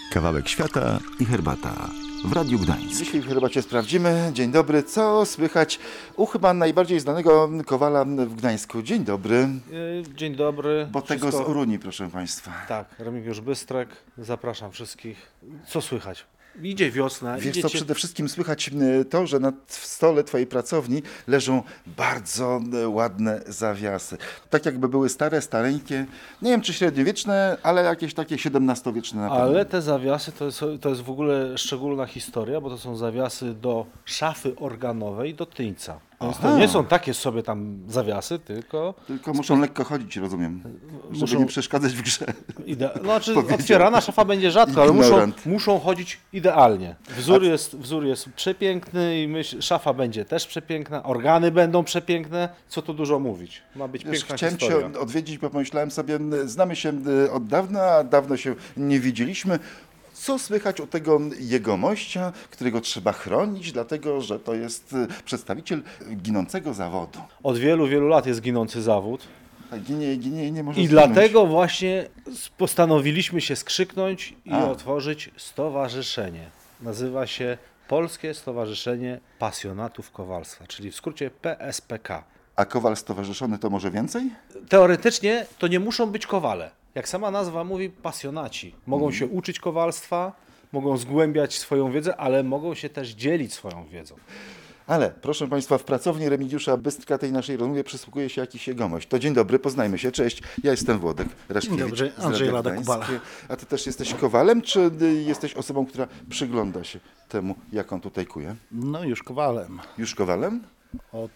Kawałek świata i herbata w Radiu Gdańsk. Dzisiaj w herbacie sprawdzimy. Dzień dobry, co słychać u chyba najbardziej znanego kowala w Gdańsku. Dzień dobry. Dzień dobry. Bo tego z Uruni, proszę Państwa. Tak, Remigiusz Bystrek. Zapraszam wszystkich. Co słychać? Idzie wiosna. Wiesz co, przede wszystkim słychać to, że na stole Twojej pracowni leżą bardzo ładne zawiasy. Tak jakby były stare, stareńkie, nie wiem czy średniowieczne, ale jakieś takie XVII-wieczne na pewno. Ale te zawiasy to jest w ogóle szczególna historia, bo to są zawiasy do szafy organowej, do tyńca. Więc to nie są takie sobie tam zawiasy, tylko muszą lekko chodzić, rozumiem, żeby nie przeszkadzać w grze. Znaczy otwierana szafa będzie rzadko, ale muszą chodzić idealnie. Wzór jest przepiękny i szafa będzie też przepiękna, organy będą przepiękne, co tu dużo mówić. Ma być piękna chciałem historia. Cię odwiedzić, bo pomyślałem sobie, znamy się od dawna, a dawno się nie widzieliśmy. Co słychać u tego jegomościa, którego trzeba chronić, dlatego że to jest przedstawiciel ginącego zawodu. Od wielu, wielu lat jest ginący zawód. Ginie i nie może I zginąć. dlatego właśnie postanowiliśmy się skrzyknąć i otworzyć stowarzyszenie. Nazywa się Polskie Stowarzyszenie Pasjonatów Kowalstwa, czyli w skrócie PSPK. A kowal stowarzyszony to może więcej? Teoretycznie to nie muszą być kowale. Jak sama nazwa mówi, pasjonaci. Mogą się uczyć kowalstwa, mogą zgłębiać swoją wiedzę, ale mogą się też dzielić swoją wiedzą. Ale, proszę Państwa, w pracowni Remigiusza Bystrka tej naszej rozmowie przysługuje się jakiś jegomość. To dzień dobry, poznajmy się. Cześć, ja jestem Włodek Reszkiewicz. Dzień dobry, Andrzej Lada-Kubala. A Ty też jesteś kowalem, czy jesteś osobą, która przygląda się temu, jak on tutaj kuje? No już kowalem. Już kowalem? Od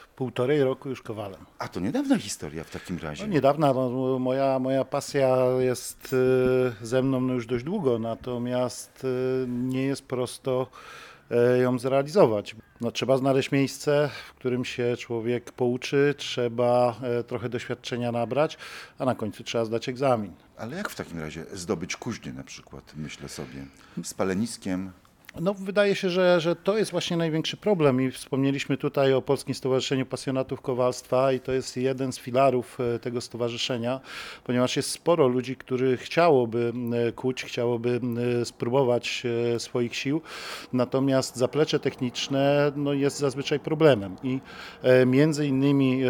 1,5 roku już kowalem. A to niedawna historia w takim razie. No niedawna, moja pasja jest ze mną już dość długo, natomiast nie jest prosto ją zrealizować. No, trzeba znaleźć miejsce, w którym się człowiek pouczy, trzeba trochę doświadczenia nabrać, a na końcu trzeba zdać egzamin. Ale jak w takim razie zdobyć kuźnię na przykład, myślę sobie, z paleniskiem? No, wydaje się, że to jest właśnie największy problem i wspomnieliśmy tutaj o Polskim Stowarzyszeniu Pasjonatów Kowalstwa i to jest jeden z filarów tego stowarzyszenia, ponieważ jest sporo ludzi, którzy chciałoby kuć, chciałoby spróbować swoich sił, natomiast zaplecze techniczne jest zazwyczaj problemem i między innymi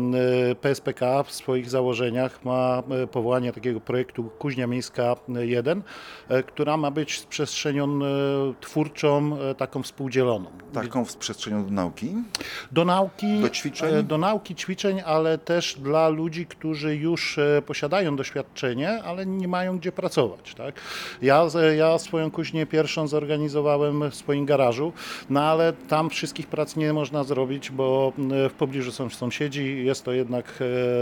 PSPK w swoich założeniach ma powołanie takiego projektu Kuźnia Miejska 1, która ma być przestrzenią twórczą, taką współdzieloną. Taką przestrzenią do nauki? Do nauki, do ćwiczeń? Do nauki, ćwiczeń, ale też dla ludzi, którzy już posiadają doświadczenie, ale nie mają gdzie pracować. Tak? Ja swoją kuźnię pierwszą zorganizowałem w swoim garażu, no ale tam wszystkich prac nie można zrobić, bo w pobliżu są sąsiedzi, jest to jednak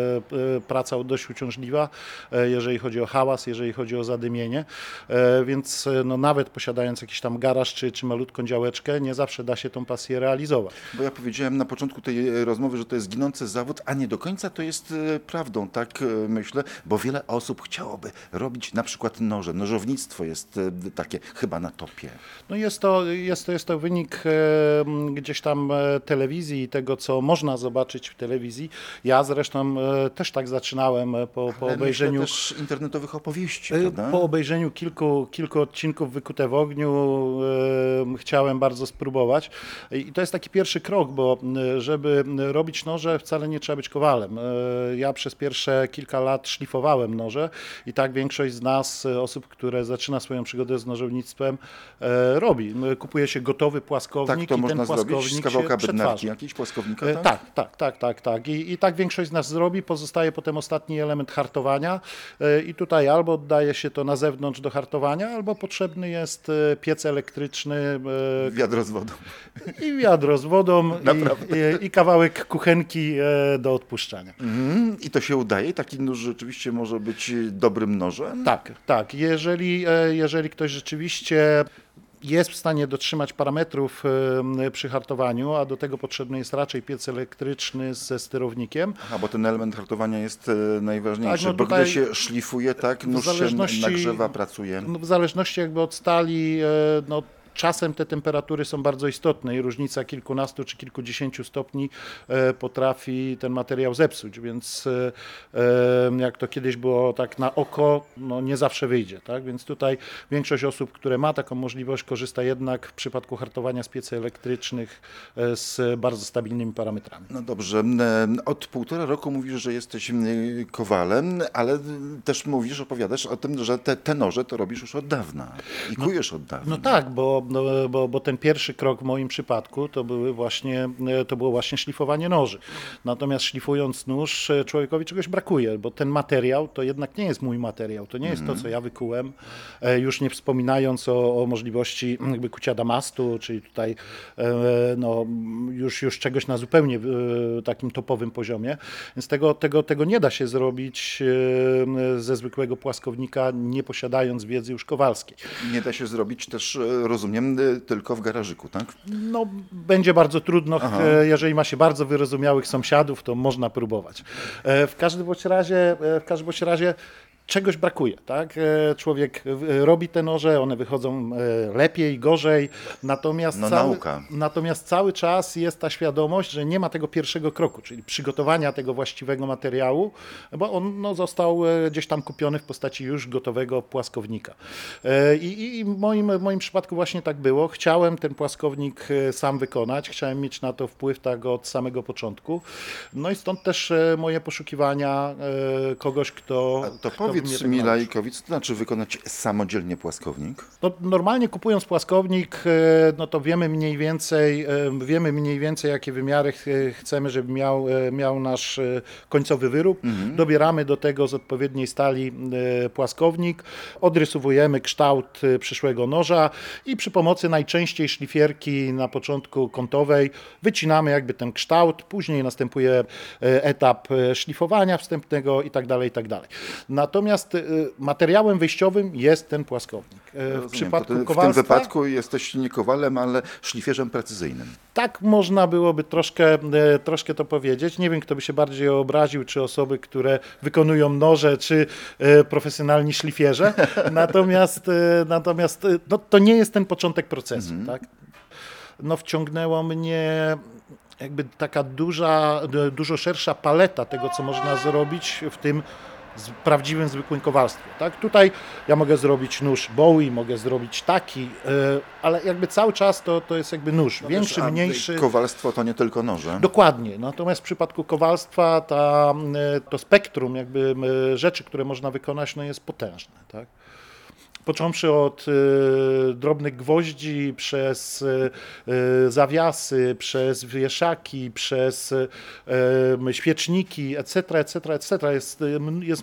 praca dość uciążliwa, jeżeli chodzi o hałas, jeżeli chodzi o zadymienie, więc nawet posiadając jakiś tam garaż czy malutką działeczkę, nie zawsze da się tą pasję realizować. Bo ja powiedziałem na początku tej rozmowy, że to jest ginący zawód, a nie do końca to jest prawdą, tak myślę, bo wiele osób chciałoby robić na przykład noże. Nożownictwo jest takie chyba na topie. No jest to wynik gdzieś tam telewizji i tego, co można zobaczyć w telewizji. Ja zresztą też tak zaczynałem po obejrzeniu też internetowych opowieści, prawda? Po obejrzeniu kilku odcinków Wykute w ogniu chciałem bardzo spróbować. I to jest taki pierwszy krok, bo żeby robić noże, wcale nie trzeba być kowalem. Ja przez pierwsze kilka lat szlifowałem noże i tak większość z nas, osób, które zaczyna swoją przygodę z nożownictwem, robi. Kupuje się gotowy płaskownik tak, to i można ten płaskownik zrobić z kawałka się bednarki, jakiejś płaskownika, tak? Tak. I tak większość z nas zrobi. Pozostaje potem ostatni element hartowania i tutaj albo oddaje się to na zewnątrz do hartowania, albo potrzebny jest piec elektryczny. Wiadro z wodą. I wiadro z wodą i kawałek kuchenki do odpuszczania. I to się udaje? Taki nóż rzeczywiście może być dobrym nożem? Tak. Jeżeli ktoś rzeczywiście jest w stanie dotrzymać parametrów przy hartowaniu, a do tego potrzebny jest raczej piec elektryczny ze sterownikiem. Bo ten element hartowania jest najważniejszy, tak, bo gdy się szlifuje, tak, nóż się nagrzewa, pracuje. W zależności jakby od stali, czasem te temperatury są bardzo istotne i różnica kilkunastu czy kilkudziesięciu stopni potrafi ten materiał zepsuć, więc jak to kiedyś było tak na oko, no nie zawsze wyjdzie, tak? Więc tutaj większość osób, które ma taką możliwość, korzysta jednak w przypadku hartowania z piecy elektrycznych z bardzo stabilnymi parametrami. No dobrze, od 1,5 roku mówisz, że jesteś kowalem, ale też opowiadasz o tym, że te noże to robisz już od dawna i kujesz od dawna. No tak, bo ten pierwszy krok w moim przypadku to było właśnie szlifowanie noży. Natomiast szlifując nóż, człowiekowi czegoś brakuje, bo ten materiał to jednak nie jest mój materiał, to nie jest to, co ja wykułem, już nie wspominając o możliwości jakby kucia damastu, czyli tutaj no, już czegoś na zupełnie takim topowym poziomie, więc tego nie da się zrobić ze zwykłego płaskownika, nie posiadając wiedzy już kowalskiej. Nie da się zrobić też, rozumiem, tylko w garażyku, tak? No, będzie bardzo trudno, jeżeli ma się bardzo wyrozumiałych sąsiadów, to można próbować. W każdym bądź razie czegoś brakuje, tak? Człowiek robi te noże, one wychodzą lepiej, gorzej, natomiast cały czas jest ta świadomość, że nie ma tego pierwszego kroku, czyli przygotowania tego właściwego materiału, bo on został gdzieś tam kupiony w postaci już gotowego płaskownika. I w moim przypadku właśnie tak było. Chciałem ten płaskownik sam wykonać, chciałem mieć na to wpływ tak od samego początku. No i stąd też moje poszukiwania kogoś, kto Powiedz mi laikowi, co to znaczy wykonać samodzielnie płaskownik? No, normalnie kupując płaskownik, no to wiemy mniej więcej jakie wymiary chcemy, żeby miał nasz końcowy wyrób. Dobieramy do tego z odpowiedniej stali płaskownik, odrysowujemy kształt przyszłego noża i przy pomocy najczęściej szlifierki na początku kątowej wycinamy jakby ten kształt, później następuje etap szlifowania wstępnego i tak dalej, i tak dalej. Natomiast materiałem wyjściowym jest ten płaskownik. W tym wypadku jesteś nie kowalem, ale szlifierzem precyzyjnym. Tak można byłoby troszkę to powiedzieć. Nie wiem, kto by się bardziej obraził, czy osoby, które wykonują noże, czy profesjonalni szlifierze. Natomiast no, to nie jest ten początek procesu. Tak? No, wciągnęło mnie jakby taka dużo szersza paleta tego, co można zrobić w tym prawdziwym, zwykłym kowalstwie. Tak? Tutaj ja mogę zrobić nóż Bowie, mogę zrobić taki, ale jakby cały czas to jest jakby nóż, większy, mniejszy. Kowalstwo to nie tylko noże. Dokładnie, natomiast w przypadku kowalstwa to spektrum jakby rzeczy, które można wykonać, no jest potężne. Tak? Począwszy od drobnych gwoździ, przez zawiasy, przez wieszaki, przez świeczniki, etc. Jest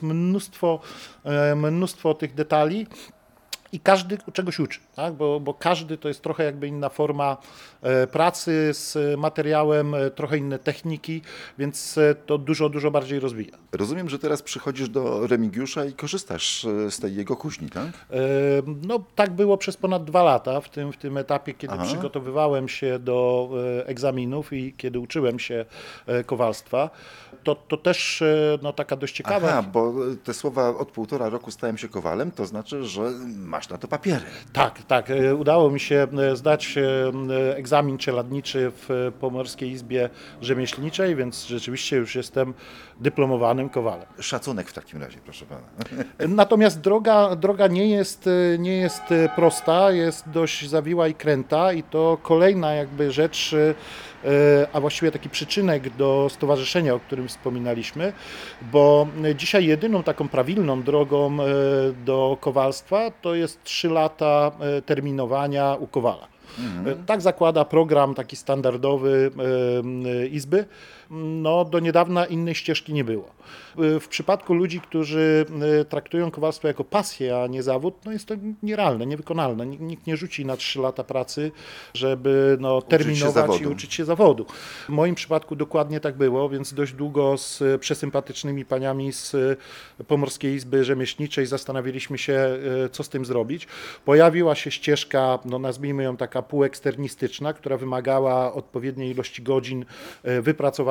mnóstwo tych detali. I każdy czegoś uczy, tak? Bo każdy to jest trochę jakby inna forma pracy z materiałem, trochę inne techniki, więc to dużo bardziej rozwija. Rozumiem, że teraz przychodzisz do Remigiusza i korzystasz z tej jego kuźni, tak? No tak było przez ponad 2 lata w tym etapie, kiedy przygotowywałem się do egzaminów i kiedy uczyłem się kowalstwa. To też no, taka dość ciekawa... Aha, bo te słowa od 1,5 roku stałem się kowalem, to znaczy, że masz na to papiery. Tak. Udało mi się zdać egzamin czeladniczy w Pomorskiej Izbie Rzemieślniczej, więc rzeczywiście już jestem dyplomowanym kowalem. Szacunek w takim razie, proszę pana. Natomiast droga nie jest prosta, jest dość zawiła i kręta i to kolejna jakby rzecz, a właściwie taki przyczynek do stowarzyszenia, o którym wspominaliśmy, bo dzisiaj jedyną taką prawilną drogą do kowalstwa to jest 3 lata terminowania u kowala. Tak zakłada program taki standardowy Izby. No, do niedawna innej ścieżki nie było. W przypadku ludzi, którzy traktują kowalstwo jako pasję, a nie zawód, no jest to nierealne, niewykonalne. Nikt nie rzuci na 3 lata pracy, żeby terminować i uczyć się zawodu. W moim przypadku dokładnie tak było, więc dość długo z przesympatycznymi paniami z Pomorskiej Izby Rzemieślniczej zastanawialiśmy się, co z tym zrobić. Pojawiła się ścieżka, no nazwijmy ją taka półeksternistyczna, która wymagała odpowiedniej ilości godzin wypracowanych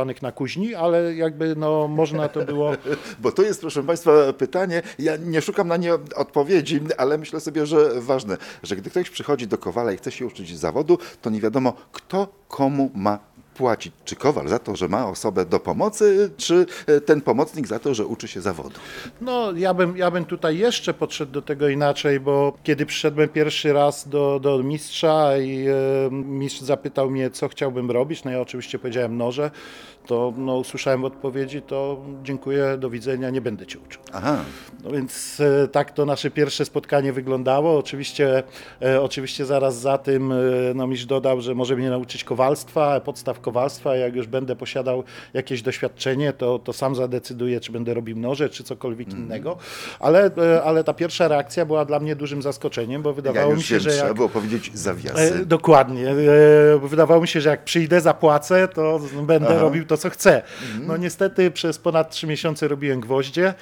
zmontowanych na kuźni, ale jakby no, można to było... Bo to jest, proszę Państwa, pytanie, ja nie szukam na nie odpowiedzi, ale myślę sobie, że ważne, że gdy ktoś przychodzi do kowala i chce się uczyć zawodu, to nie wiadomo, kto komu ma płacić. Czy kowal za to, że ma osobę do pomocy, czy ten pomocnik za to, że uczy się zawodu? No, ja bym tutaj jeszcze podszedł do tego inaczej, bo kiedy przyszedłem pierwszy raz do mistrza i mistrz zapytał mnie, co chciałbym robić, no ja oczywiście powiedziałem noże, to no, usłyszałem w odpowiedzi, to dziękuję, do widzenia, nie będę cię uczył. Aha. No więc tak to nasze pierwsze spotkanie wyglądało. Oczywiście zaraz za tym no, mistrz dodał, że może mnie nauczyć kowalstwa, podstaw kowalstwa. Jak już będę posiadał jakieś doświadczenie, to sam zadecyduję, czy będę robił noże, czy cokolwiek innego. Ale ta pierwsza reakcja była dla mnie dużym zaskoczeniem, bo wydawało mi się, że trzeba było powiedzieć zawiasy. Dokładnie. Wydawało mi się, że jak przyjdę, zapłacę, to będę robił to, co chcę. No niestety przez ponad 3 miesiące robiłem gwoździe.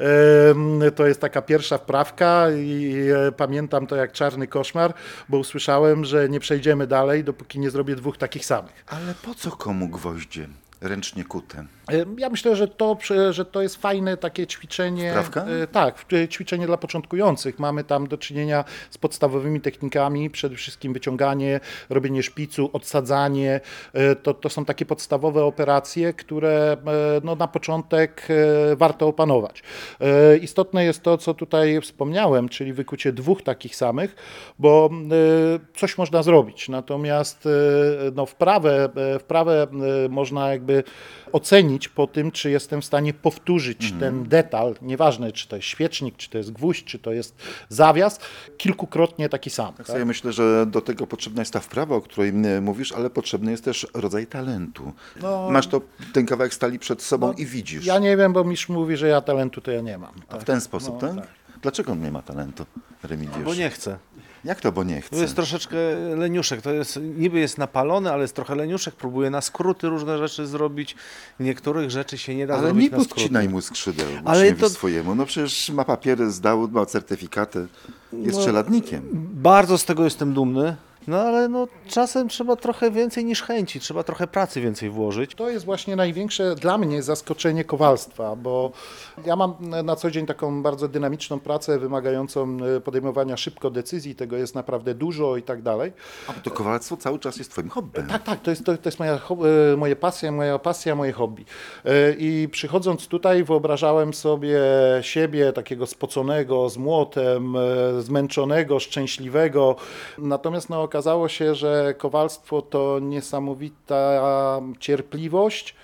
To jest taka pierwsza wprawka i pamiętam to jak czarny koszmar, bo usłyszałem, że nie przejdziemy dalej, dopóki nie zrobię 2 takich samych. Ale po co komu gwoździe ręcznie kute? Ja myślę, że to jest fajne takie ćwiczenie. Wprawka? Tak, ćwiczenie dla początkujących. Mamy tam do czynienia z podstawowymi technikami, przede wszystkim wyciąganie, robienie szpicu, odsadzanie. To są takie podstawowe operacje, które no, na początek warto opanować. Istotne jest to, co tutaj wspomniałem, czyli wykucie 2 takich samych, bo coś można zrobić. Natomiast no, wprawę można jakby ocenić po tym, czy jestem w stanie powtórzyć ten detal, nieważne czy to jest świecznik, czy to jest gwóźdź, czy to jest zawias, kilkukrotnie taki sam. Tak sobie myślę, że do tego potrzebna jest ta wprawa, o której mówisz, ale potrzebny jest też rodzaj talentu. No, Masz ten kawałek stali przed sobą i widzisz. Ja nie wiem, bo mistrz mówi, że ja talentu to ja nie mam. A w ten sposób, No, tak? tak. Dlaczego on nie ma talentu, Remigiusz? Bo nie chcę. Jak to, bo nie chce? To jest troszeczkę leniuszek, niby jest napalony, ale jest trochę leniuszek, próbuje na skróty różne rzeczy zrobić. Niektórych rzeczy się nie da Ale zrobić nie na skróty. podcinaj mu skrzydeł Ale uczniowi to- swojemu. No przecież ma papiery, zdał, ma certyfikaty, jest strzeladnikiem. Bardzo z tego jestem dumny, no ale no, czasem trzeba trochę więcej niż chęci, trzeba trochę pracy więcej włożyć. To jest właśnie największe dla mnie zaskoczenie kowalstwa, bo ja mam na co dzień taką bardzo dynamiczną pracę wymagającą podejmowania szybko decyzji, tego jest naprawdę dużo i tak dalej. A to kowalstwo cały czas jest twoim hobby. Tak, to jest moja pasja, moje hobby. I przychodząc tutaj wyobrażałem sobie siebie takiego spoconego, z młotem, zmęczonego, szczęśliwego. Natomiast no, okazało się, że kowalstwo to niesamowita cierpliwość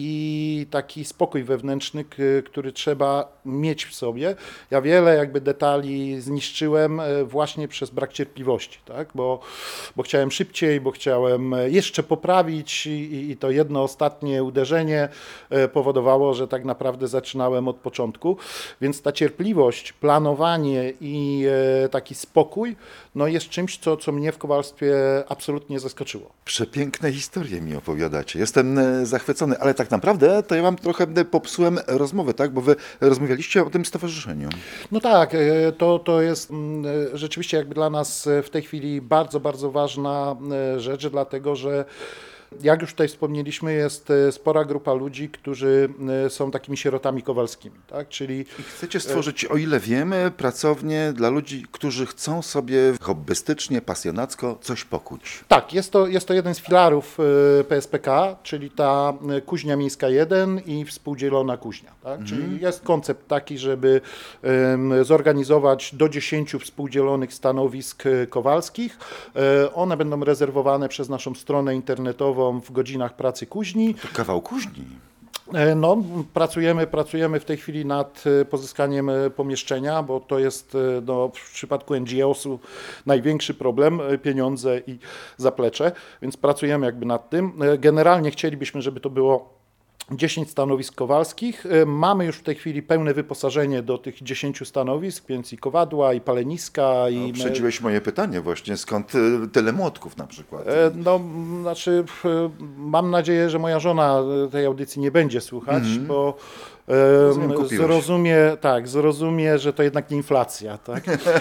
i taki spokój wewnętrzny, który trzeba mieć w sobie. Ja wiele jakby detali zniszczyłem właśnie przez brak cierpliwości, tak? Bo chciałem szybciej, bo chciałem jeszcze poprawić i to jedno ostatnie uderzenie powodowało, że tak naprawdę zaczynałem od początku. Więc ta cierpliwość, planowanie i taki spokój no jest czymś, co mnie w kowalstwie absolutnie zaskoczyło. Przepiękne historie mi opowiadacie. Jestem zachwycony, ale tak naprawdę to ja wam trochę popsułem rozmowę, tak? Bo wy rozmawialiście o tym stowarzyszeniu. No tak, to jest rzeczywiście jakby dla nas w tej chwili bardzo, bardzo ważna rzecz, dlatego że jak już tutaj wspomnieliśmy, jest spora grupa ludzi, którzy są takimi sierotami kowalskimi, tak? Czyli I chcecie stworzyć, o ile wiemy, pracownię dla ludzi, którzy chcą sobie hobbystycznie, pasjonacko coś pokuć. tak, jest to jeden z filarów PSPK, czyli ta kuźnia miejska 1 i współdzielona kuźnia. Tak? Czyli jest koncept taki, żeby zorganizować do 10 współdzielonych stanowisk kowalskich. One będą rezerwowane przez naszą stronę internetową w godzinach pracy kuźni. To kawał kuźni. No, pracujemy w tej chwili nad pozyskaniem pomieszczenia, bo to jest no, w przypadku NGO-su największy problem, pieniądze i zaplecze, więc pracujemy jakby nad tym. Generalnie chcielibyśmy, żeby to było 10 stanowisk kowalskich. Mamy już w tej chwili pełne wyposażenie do tych 10 stanowisk, więc i kowadła, i paleniska. I Uprzedziłeś moje pytanie właśnie, skąd tyle młotków na przykład? No, znaczy, mam nadzieję, że moja żona tej audycji nie będzie słuchać, bo Zrozumie, że to jednak nie inflacja. Tak?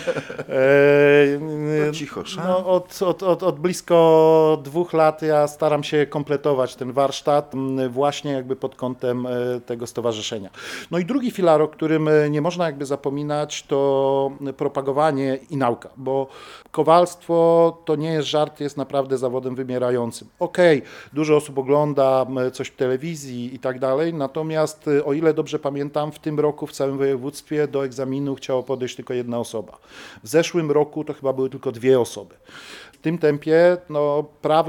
Cicho, no, od blisko 2 lat ja staram się kompletować ten warsztat właśnie jakby pod kątem tego stowarzyszenia. No i drugi filar, o którym nie można jakby zapominać, to propagowanie i nauka, bo kowalstwo to nie jest żart, jest naprawdę zawodem wymierającym. Okej, dużo osób ogląda coś w telewizji i tak dalej, natomiast o ile dobrze pamiętam, w tym roku w całym województwie do egzaminu chciało podejść tylko 1 osoba. W zeszłym roku to chyba były tylko 2 osoby. W tym tempie no,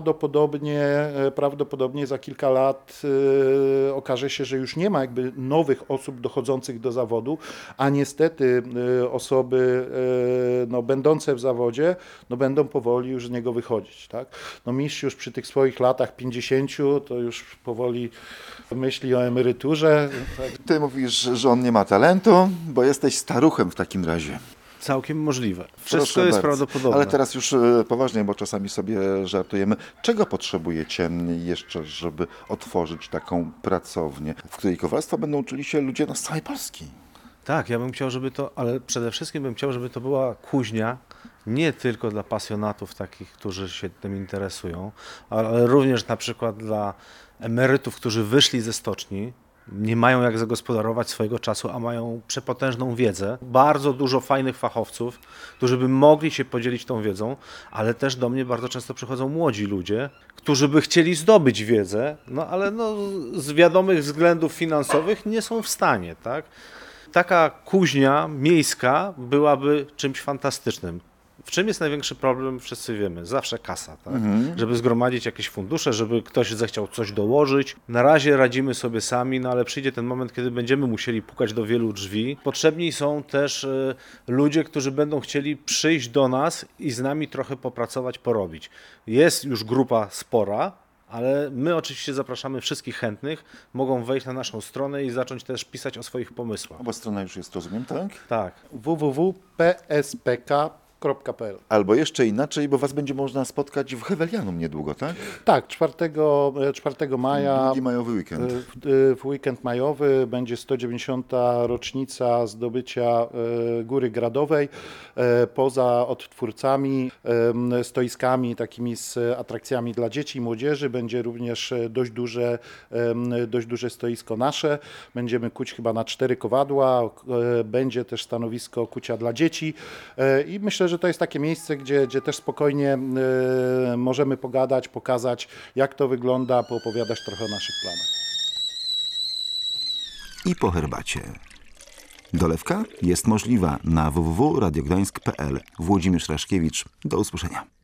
prawdopodobnie za kilka lat okaże się, że już nie ma jakby nowych osób dochodzących do zawodu, a niestety osoby no, będące w zawodzie no, będą powoli już z niego wychodzić. Tak? No, mistrz już przy tych swoich latach 50 to już powoli myśli o emeryturze. Tak. Ty mówisz, że on nie ma talentu, bo jesteś staruchem w takim razie. Całkiem możliwe. Wszystko Proszę jest bardzo. prawdopodobne. Ale teraz już poważnie, bo czasami sobie żartujemy. Czego potrzebujecie jeszcze, żeby otworzyć taką pracownię, w której kowalstwa będą uczyli się ludzie z całej Polski? Tak, ja bym chciał, ale przede wszystkim bym chciał, żeby to była kuźnia nie tylko dla pasjonatów takich, którzy się tym interesują, ale również na przykład dla emerytów, którzy wyszli ze stoczni, nie mają jak zagospodarować swojego czasu, a mają przepotężną wiedzę. Bardzo dużo fajnych fachowców, którzy by mogli się podzielić tą wiedzą, ale też do mnie bardzo często przychodzą młodzi ludzie, którzy by chcieli zdobyć wiedzę, no ale no, z wiadomych względów finansowych nie są w stanie, tak? Taka kuźnia miejska byłaby czymś fantastycznym. W czym jest największy problem, wszyscy wiemy, zawsze kasa, tak? Żeby zgromadzić jakieś fundusze, żeby ktoś zechciał coś dołożyć. Na razie radzimy sobie sami, no ale przyjdzie ten moment, kiedy będziemy musieli pukać do wielu drzwi. Potrzebni są też ludzie, którzy będą chcieli przyjść do nas i z nami trochę popracować, porobić. Jest już grupa spora, ale my oczywiście zapraszamy wszystkich chętnych, mogą wejść na naszą stronę i zacząć też pisać o swoich pomysłach. Bo strona już jest, rozumiem, tak? Tak. www.pspk.pl. Albo jeszcze inaczej, bo was będzie można spotkać w Hewelianum niedługo, tak? Tak, 4 maja. Długi majowy weekend. W weekend majowy będzie 190. rocznica zdobycia Góry Gradowej. Poza odtwórcami, stoiskami takimi z atrakcjami dla dzieci i młodzieży będzie również dość duże stoisko nasze. Będziemy kuć chyba na 4 kowadła. Będzie też stanowisko kucia dla dzieci i myślę, że to jest takie miejsce, gdzie też spokojnie możemy pogadać, pokazać, jak to wygląda, poopowiadać trochę o naszych planach. I po herbacie. Dolewka jest możliwa na www.radiogdańsk.pl. Włodzimierz Raszkiewicz. Do usłyszenia.